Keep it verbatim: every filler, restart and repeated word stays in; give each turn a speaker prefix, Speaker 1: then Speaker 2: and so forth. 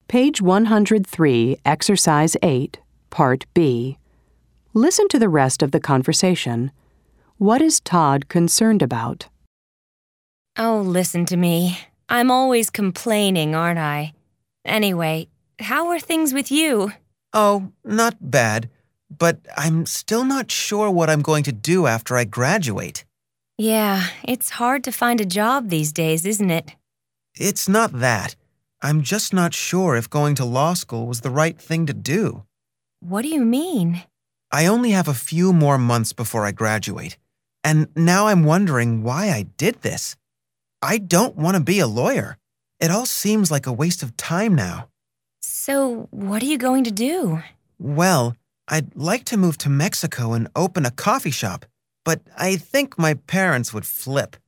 Speaker 1: Page one hundred three, Exercise eight, Part B. Listen to the rest of the conversation. What is Todd concerned about?
Speaker 2: Oh, listen to me. I'm always complaining, aren't I? Anyway, how are things with you?
Speaker 3: Oh, not bad, but I'm still not sure what I'm going to do after I graduate.
Speaker 2: Yeah, it's hard to find a job these days, isn't it?
Speaker 3: It's not that. I'm just not sure if going to law school was the right thing to do.
Speaker 2: What do you mean?
Speaker 3: I only have a few more months before I graduate, and now I'm wondering why I did this. I don't want to be a lawyer. It all seems like a waste of time now.
Speaker 2: So, what are you going to do?
Speaker 3: Well, I'd like to move to Mexico and open a coffee shop, but I think my parents would flip.